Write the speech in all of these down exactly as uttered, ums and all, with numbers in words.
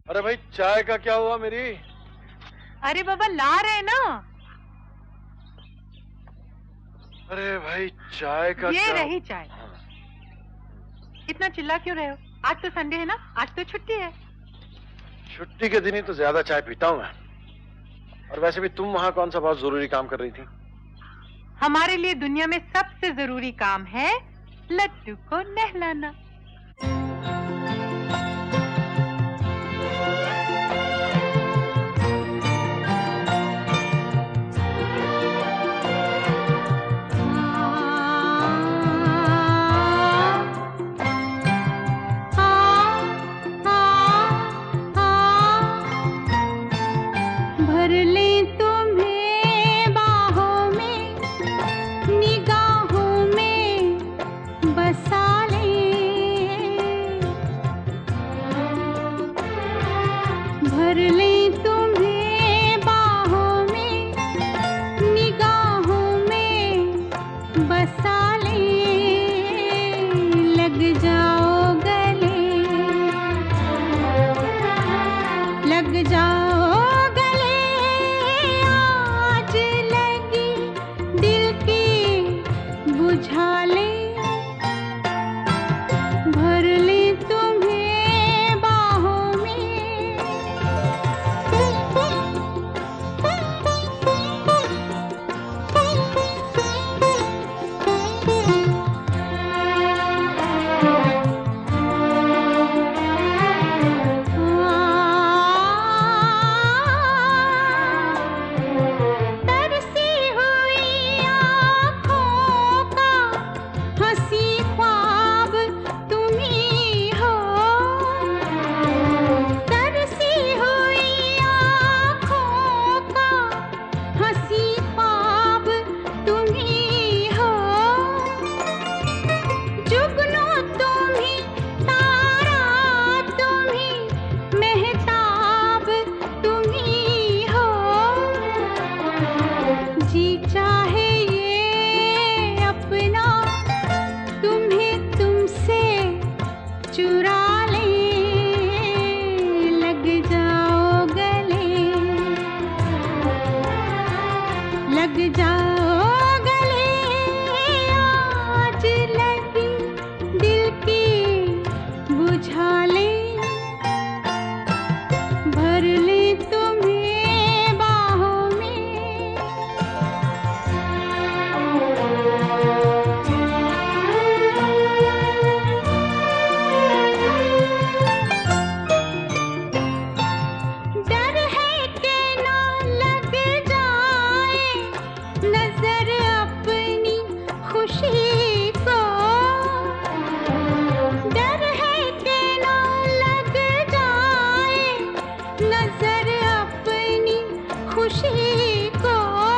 अरे भाई चाय का क्या हुआ मेरी? अरे बाबा ला रहे ना। अरे भाई चाय का ये क्या? रही चाय। इतना चिल्ला क्यों रहे हो? आज तो संडे है ना, आज तो छुट्टी है। छुट्टी के दिन ही तो ज्यादा चाय पीता हूँ मैं। और वैसे भी तुम वहां कौन सा बहुत जरूरी काम कर रही थी? हमारे लिए दुनिया में सबसे जरूरी काम है लड्डू को नहलाना। भर ले तुम्हें बाहों में, निगाहों में बसा ले। भर ले तुम्हें बाहों में, निगाहों में बसा ले। लग जाओ गले, लग जाओ बुझा ले। भर ले तुम्हें बाहों में। तरसी हुई आँखों का हंसी ख्वाब तुम ही हो। तरसी हुई आँखों का हंसी ख्वाब तुम ही हो। जुगनू तुम ही, तारा तुम ही, मेहताब तुम ही हो। जी चाहे ये अपना तुम्हें तुमसे चुरा ले। लग जाओ गले, लग जाओ गले। आज लगी दिल की बुझा ले। भर ले तुम्हें बाहों में। डर है कि ना लग जाए नजर अपनी खुशी को। डर है कि ना लग जाए नजर अपनी खुशी को।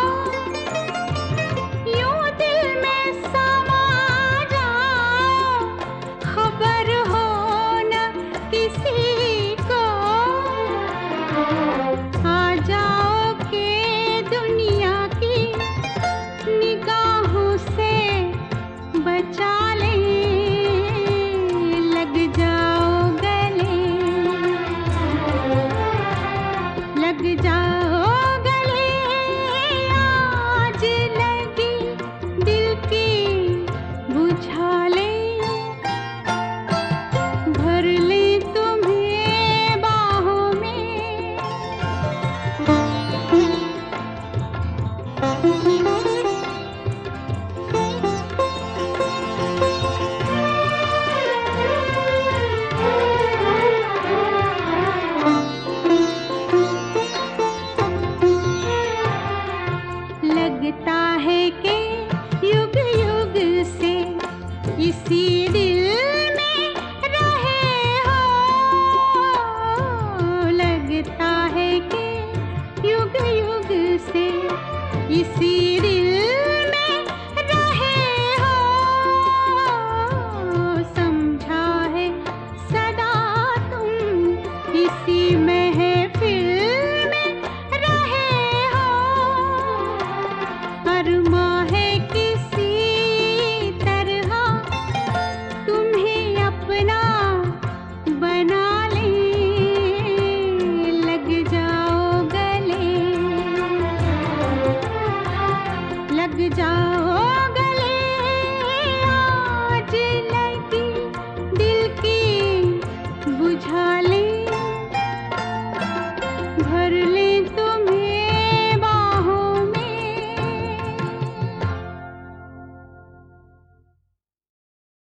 यूं दिल में समा जाओ, खबर हो न किसी